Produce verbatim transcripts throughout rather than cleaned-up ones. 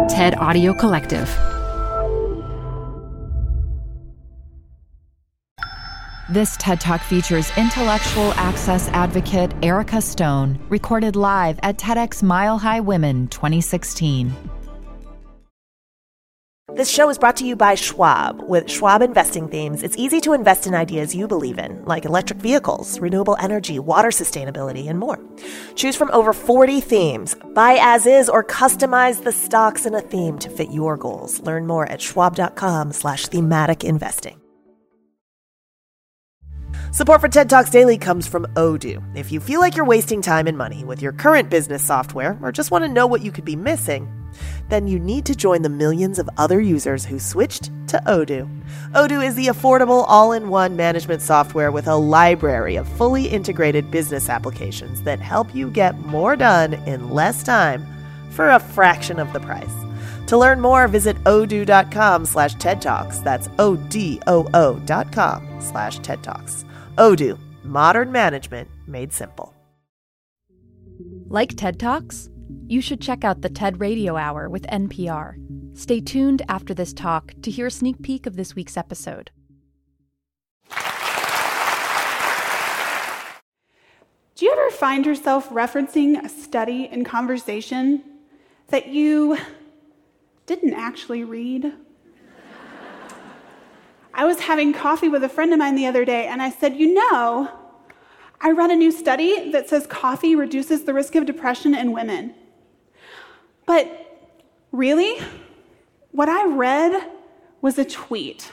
TED Audio Collective. This TED Talk features intellectual access advocate Erica Stone, recorded live at TEDx Mile High Women twenty sixteen. This show is brought to you by Schwab. With Schwab Investing Themes, it's easy to invest in ideas you believe in, like electric vehicles, renewable energy, water sustainability, and more. Choose from over forty themes. Buy as is or customize the stocks in a theme to fit your goals. Learn more at schwab.com slash thematic investing. Support for TED Talks Daily comes from Odoo. If you feel like you're wasting time and money with your current business software or just want to know what you could be missing, then you need to join the millions of other users who switched to Odoo. Odoo is the affordable all-in-one management software with a library of fully integrated business applications that help you get more done in less time for a fraction of the price. To learn more, visit odoo.com slash TED Talks. That's O-D-O-O dot com slash TED Talks. Odoo, modern management made simple. Like TED Talks? You should check out the TED Radio Hour with N P R. Stay tuned after this talk to hear a sneak peek of this week's episode. Do you ever find yourself referencing a study in conversation that you didn't actually read? I was having coffee with a friend of mine the other day, and I said, you know, I read a new study that says coffee reduces the risk of depression in women. But really, what I read was a tweet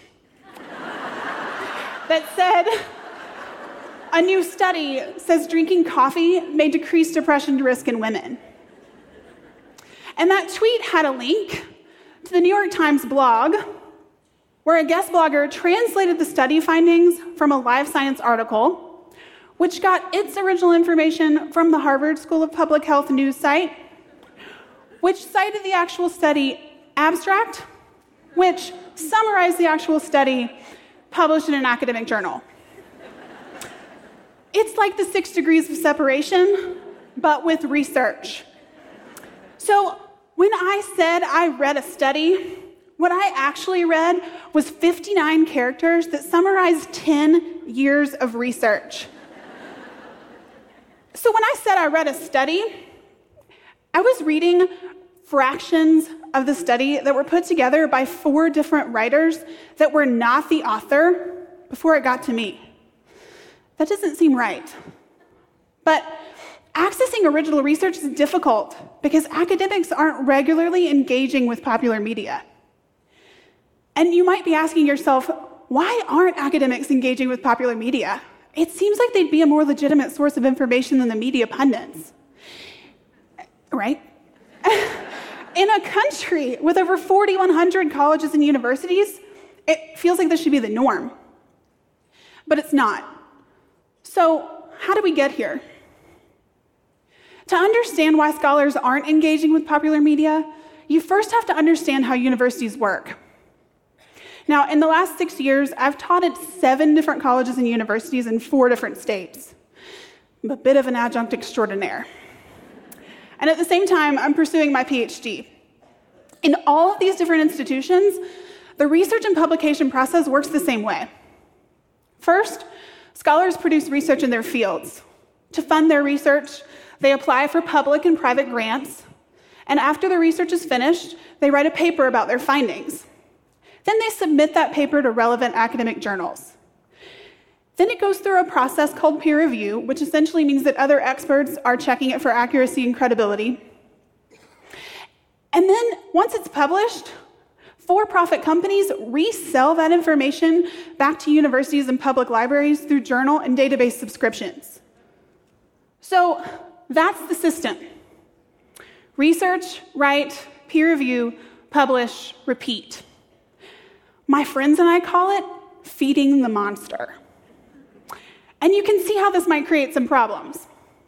that said, a new study says drinking coffee may decrease depression risk in women. And that tweet had a link to the New York Times blog, where a guest blogger translated the study findings from a Live Science article, which got its original information from the Harvard School of Public Health news site, which cited the actual study abstract, which summarized the actual study published in an academic journal. It's like the six degrees of separation, but with research. So when I said I read a study, what I actually read was fifty-nine characters that summarized ten years of research. So when I said I read a study, I was reading fractions of the study that were put together by four different writers that were not the author before it got to me. That doesn't seem right. But accessing original research is difficult because academics aren't regularly engaging with popular media. And you might be asking yourself, why aren't academics engaging with popular media? It seems like they'd be a more legitimate source of information than the media pundits. Right? In a country with over four thousand one hundred colleges and universities, it feels like this should be the norm. But it's not. So, how do we get here? To understand why scholars aren't engaging with popular media, you first have to understand how universities work. Now, in the last six years, I've taught at seven different colleges and universities in four different states. I'm a bit of an adjunct extraordinaire. And at the same time, I'm pursuing my PhD. In all of these different institutions, the research and publication process works the same way. First, scholars produce research in their fields. To fund their research, they apply for public and private grants, and after the research is finished, they write a paper about their findings. Then they submit that paper to relevant academic journals. Then it goes through a process called peer review, which essentially means that other experts are checking it for accuracy and credibility. And then, once it's published, for-profit companies resell that information back to universities and public libraries through journal and database subscriptions. So that's the system. Research, write, peer review, publish, repeat. My friends and I call it feeding the monster. And you can see how this might create some problems.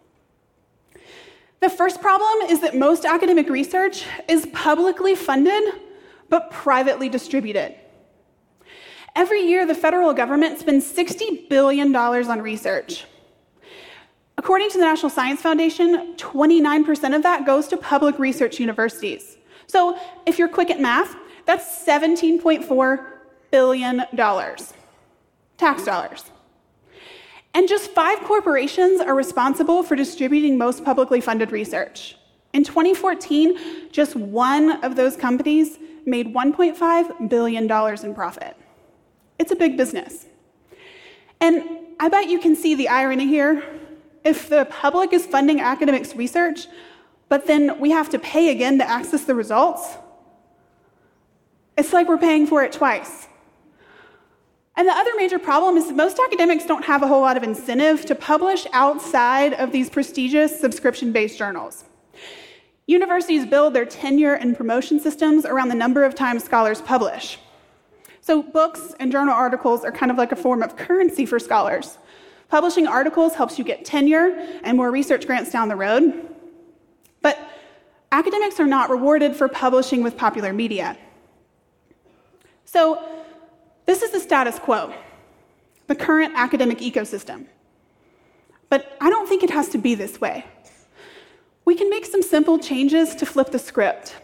The first problem is that most academic research is publicly funded, but privately distributed. Every year, the federal government spends sixty billion dollars on research. According to the National Science Foundation, twenty-nine percent of that goes to public research universities, So if you're quick at math, that's seventeen point four billion dollars, tax dollars. And just five corporations are responsible for distributing most publicly funded research. In twenty fourteen, just one of those companies made one point five billion dollars in profit. It's a big business. And I bet you can see the irony here. If the public is funding academics' research, but then we have to pay again to access the results, it's like we're paying for it twice. And the other major problem is that most academics don't have a whole lot of incentive to publish outside of these prestigious subscription-based journals. Universities build their tenure and promotion systems around the number of times scholars publish. So books and journal articles are kind of like a form of currency for scholars. Publishing articles helps you get tenure and more research grants down the road. But academics are not rewarded for publishing with popular media. So this is the status quo, the current academic ecosystem. But I don't think it has to be this way. We can make some simple changes to flip the script.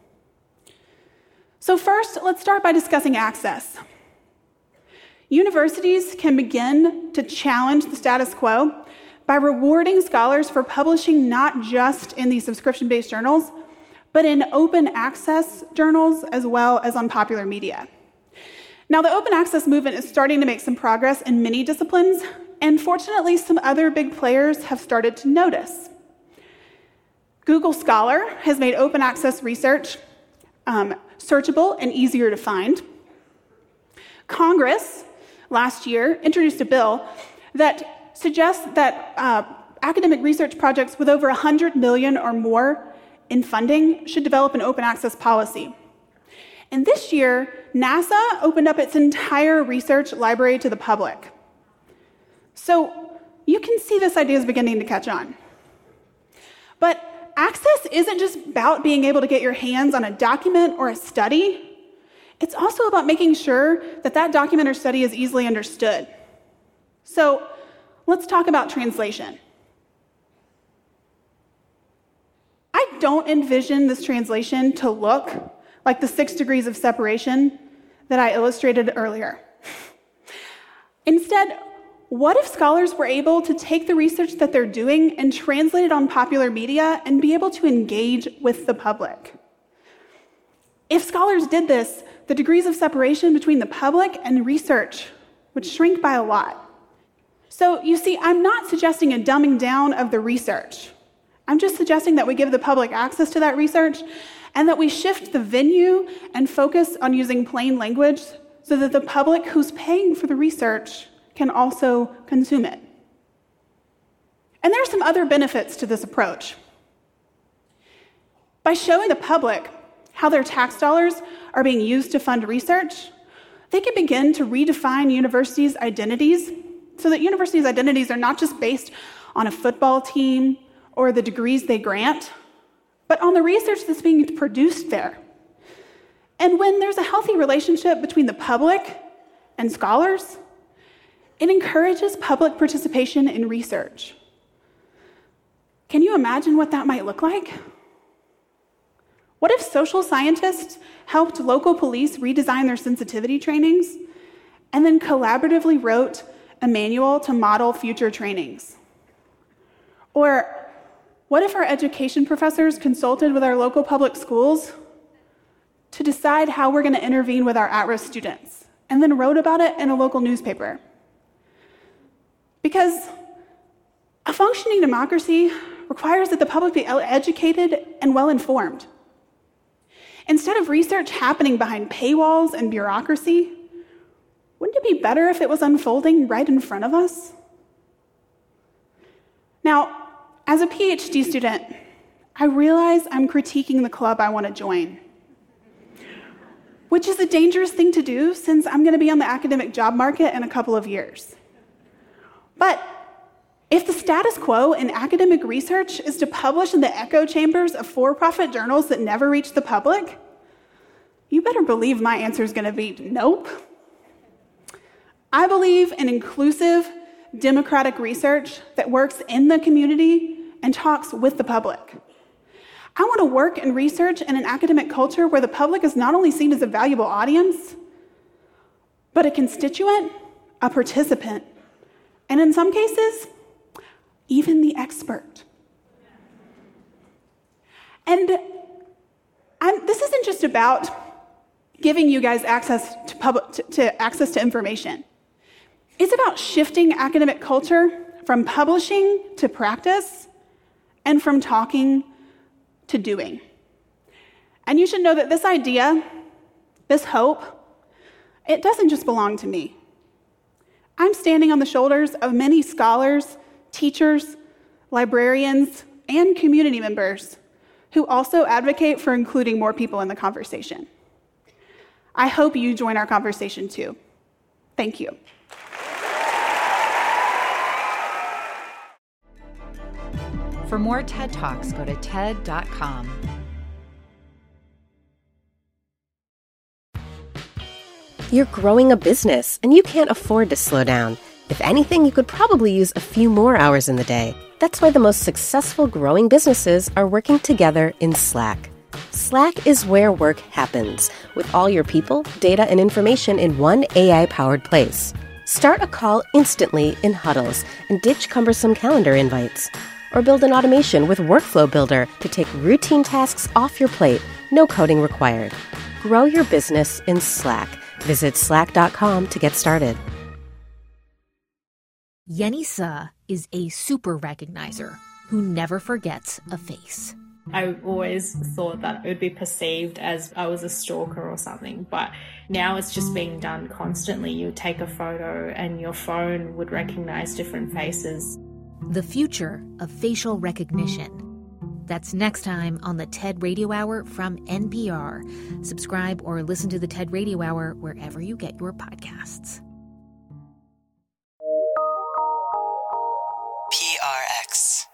So first, let's start by discussing access. Universities can begin to challenge the status quo by rewarding scholars for publishing not just in these subscription-based journals, but in open access journals as well as on popular media. Now, the open access movement is starting to make some progress in many disciplines, and fortunately, some other big players have started to notice. Google Scholar has made open access research um, searchable and easier to find. Congress last year introduced a bill that suggests that uh, academic research projects with over one hundred million dollars or more in funding should develop an open access policy. And this year, NASA opened up its entire research library to the public. So you can see this idea is beginning to catch on. But access isn't just about being able to get your hands on a document or a study. It's also about making sure that that document or study is easily understood. So let's talk about translation. I don't envision this translation to look like the six degrees of separation that I illustrated earlier. Instead, what if scholars were able to take the research that they're doing and translate it on popular media and be able to engage with the public? If scholars did this, the degrees of separation between the public and research would shrink by a lot. So you see, I'm not suggesting a dumbing down of the research. I'm just suggesting that we give the public access to that research and that we shift the venue and focus on using plain language so that the public who's paying for the research can also consume it. And there are some other benefits to this approach. By showing the public how their tax dollars are being used to fund research, they can begin to redefine universities' identities so that universities' identities are not just based on a football team or the degrees they grant, but on the research that's being produced there. And when there's a healthy relationship between the public and scholars, it encourages public participation in research. Can you imagine what that might look like? What if social scientists helped local police redesign their sensitivity trainings and then collaboratively wrote a manual to model future trainings? Or what if our education professors consulted with our local public schools to decide how we're going to intervene with our at-risk students and then wrote about it in a local newspaper? Because a functioning democracy requires that the public be educated and well-informed. Instead of research happening behind paywalls and bureaucracy, wouldn't it be better if it was unfolding right in front of us? Now, as a PhD student, I realize I'm critiquing the club I want to join, which is a dangerous thing to do since I'm going to be on the academic job market in a couple of years. But if the status quo in academic research is to publish in the echo chambers of for-profit journals that never reach the public, you better believe my answer is going to be nope. I believe in inclusive, democratic research that works in the community and talks with the public. I want to work and research in an academic culture where the public is not only seen as a valuable audience, but a constituent, a participant, and in some cases, even the expert. And I'm, this isn't just about giving you guys access to, public, to, to access to information. It's about shifting academic culture from publishing to practice and from talking to doing. And you should know that this idea, this hope, it doesn't just belong to me. I'm standing on the shoulders of many scholars, teachers, librarians, and community members who also advocate for including more people in the conversation. I hope you join our conversation too. Thank you. For more TED Talks, go to ted dot com. You're growing a business, and you can't afford to slow down. If anything, you could probably use a few more hours in the day. That's why the most successful growing businesses are working together in Slack. Slack is where work happens, with all your people, data, and information in one A I-powered place. Start a call instantly in huddles and ditch cumbersome calendar invites. Or build an automation with Workflow Builder to take routine tasks off your plate, no coding required. Grow your business in Slack. Visit slack dot com to get started. Yenisa is a super recognizer who never forgets a face. I always thought that it would be perceived as I was a stalker or something, but now it's just being done constantly. You would take a photo and your phone would recognize different faces. The future of facial recognition. That's next time on the TED Radio Hour from N P R. Subscribe or listen to the TED Radio Hour wherever you get your podcasts. P R X.